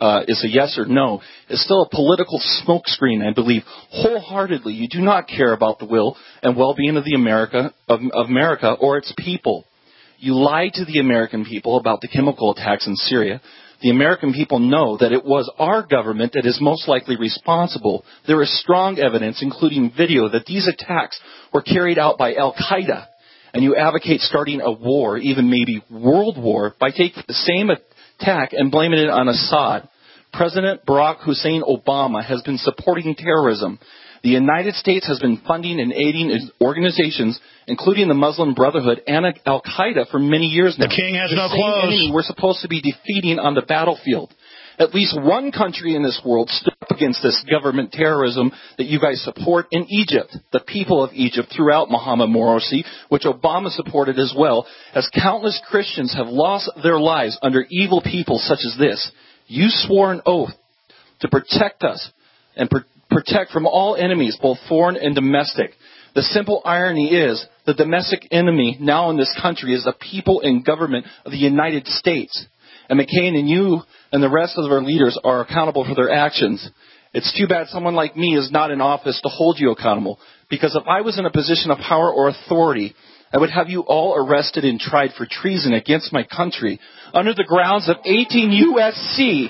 is a yes or no, is still a political smokescreen, I believe, wholeheartedly. You do not care about the will and well-being of America or its people. You lied to the American people about the chemical attacks in Syria. The American people know that it was our government that is most likely responsible. There is strong evidence, including video, that these attacks were carried out by Al-Qaeda. And you advocate starting a war, even maybe world war, by taking the same attack and blaming it on Assad. President Barack Hussein Obama has been supporting terrorism. The United States has been funding and aiding organizations, including the Muslim Brotherhood and Al-Qaeda, for many years now. The king has the no same clothes. enemy we're supposed to be defeating on the battlefield. At least one country in this world stood up against this government terrorism that you guys support in Egypt. The people of Egypt throughout Mohammed Morsi, which Obama supported as well, as countless Christians have lost their lives under evil people such as this. You swore an oath to protect us and protect from all enemies, both foreign and domestic. The simple irony is the domestic enemy now in this country is the people and government of the United States. And McCain and you and the rest of our leaders are accountable for their actions. It's too bad someone like me is not in office to hold you accountable. Because if I was in a position of power or authority, I would have you all arrested and tried for treason against my country under the grounds of 18 U.S.C.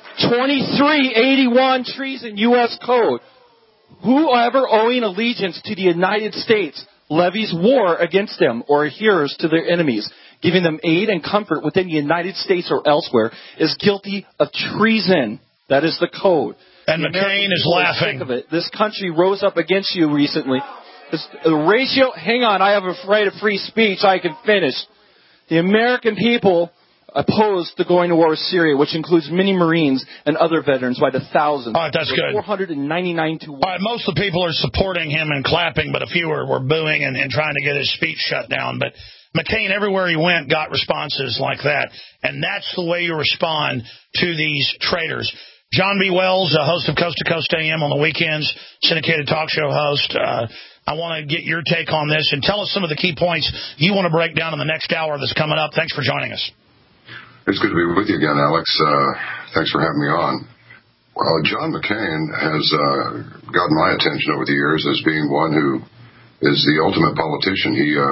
2381 treason U.S. Code. Whoever owing allegiance to the United States levies war against them or adheres to their enemies, giving them aid and comfort within the United States or elsewhere, is guilty of treason. That is the code. And McCain is laughing. Sick of it. This country rose up against you recently. The ratio, hang on, I have a right of free speech. I can finish. The American people opposed the going to war with Syria, which includes many Marines and other veterans by the thousands. All right, that's good. 499 to 1. All right, most of the people are supporting him and clapping, but a few were booing and trying to get his speech shut down. But McCain, everywhere he went, got responses like that. And that's the way you respond to these traitors. John B. Wells, host of Coast to Coast AM on the weekends, syndicated talk show host. I want to get your take on this and tell us some of the key points you want to break down in the next hour that's coming up. Thanks for joining us. It's good to be with you again, Alex. Thanks for having me on. Well, John McCain has gotten my attention over the years as being one who is the ultimate politician.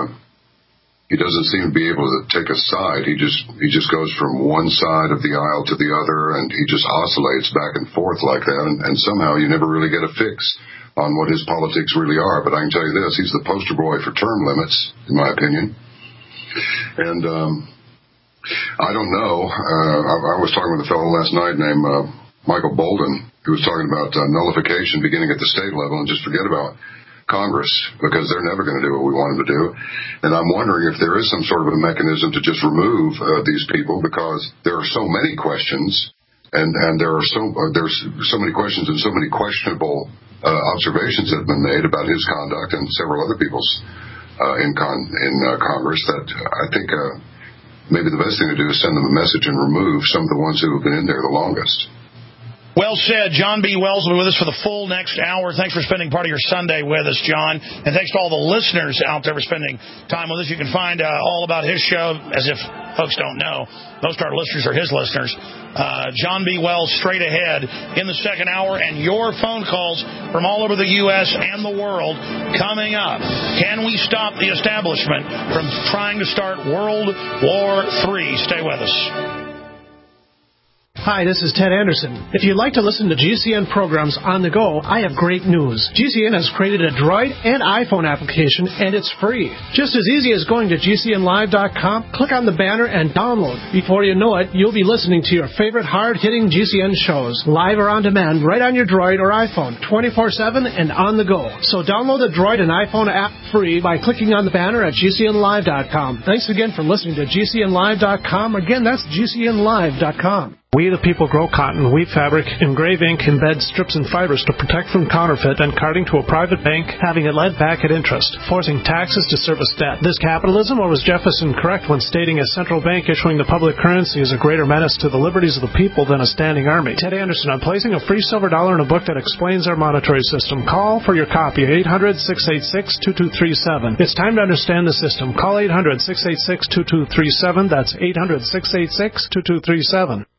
He doesn't seem to be able to take a side. He just goes from one side of the aisle to the other, and he just oscillates back and forth like that. And somehow you never really get a fix on what his politics really are. But I can tell you this: he's the poster boy for term limits, in my opinion. And I don't know. I was talking with a fellow last night named Michael Bolden, who was talking about nullification beginning at the state level and just forget about Congress because they're never going to do what we want them to do. And I'm wondering if there is some sort of a mechanism to just remove these people because there are so many questions and there's so many questions and so many questionable observations that have been made about his conduct and several other people's in Congress that I think maybe the best thing to do is send them a message and remove some of the ones who have been in there the longest. Well said. John B. Wells will be with us for the full next hour. Thanks for spending part of your Sunday with us, John. And thanks to all the listeners out there for spending time with us. You can find all about his show, as if folks don't know. Most of our listeners are his listeners. John B. Wells straight ahead in the second hour. And your phone calls from all over the U.S. and the world coming up. Can we stop the establishment from trying to start World War III? Stay with us. Hi, this is Ted Anderson. If you'd like to listen to GCN programs on the go, I have great news. GCN has created a Droid and iPhone application, and it's free. Just as easy as going to GCNlive.com, click on the banner, and download. Before you know it, you'll be listening to your favorite hard-hitting GCN shows, live or on demand, right on your Droid or iPhone, 24/7 and on the go. So download the Droid and iPhone app free by clicking on the banner at GCNlive.com. Thanks again for listening to GCNlive.com. Again, that's GCNlive.com. We the people grow cotton, weave fabric, engrave ink, embed strips and fibers to protect from counterfeit and carting to a private bank, having it led back at interest, forcing taxes to service debt. This capitalism, or was Jefferson correct when stating a central bank issuing the public currency is a greater menace to the liberties of the people than a standing army? Ted Anderson, I'm placing a free silver dollar in a book that explains our monetary system. Call for your copy, 800-686-2237. It's time to understand the system. Call 800-686-2237. That's 800-686-2237.